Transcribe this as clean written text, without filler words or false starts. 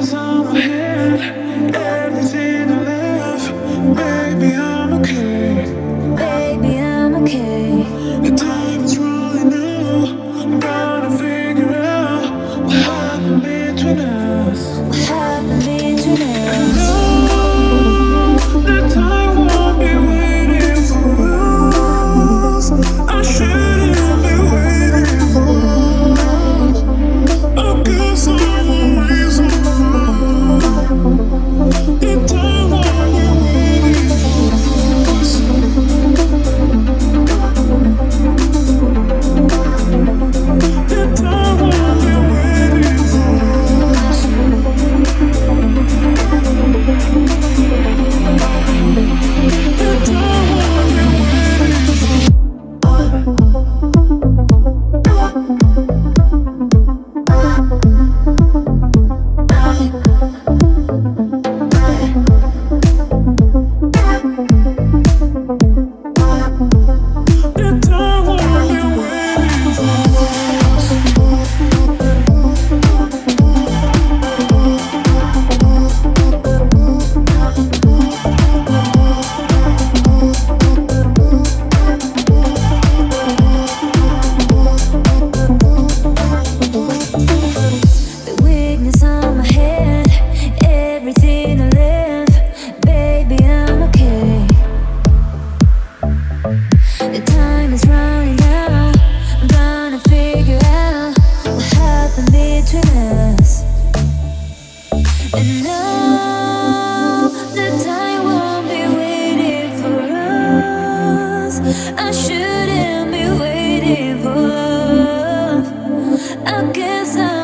on my head, everything I left. Baby, I'm okay. Baby, I'm okay. The time is running out. I'm gonna figure out what happened between us. What happened between us? And no, the time won't be waiting for us. I shouldn't be waiting for us. I guess I'm a reason. The time won't be waiting for us. The time won't be waiting for us. The time won't be waiting The time won't be waiting for us. The weakness on my head, everything I live, baby, I'm okay. The time is running out. I'm gonna figure out what happened between us. And no, the time won't be waiting for us. I shouldn't be waiting for love. I guess I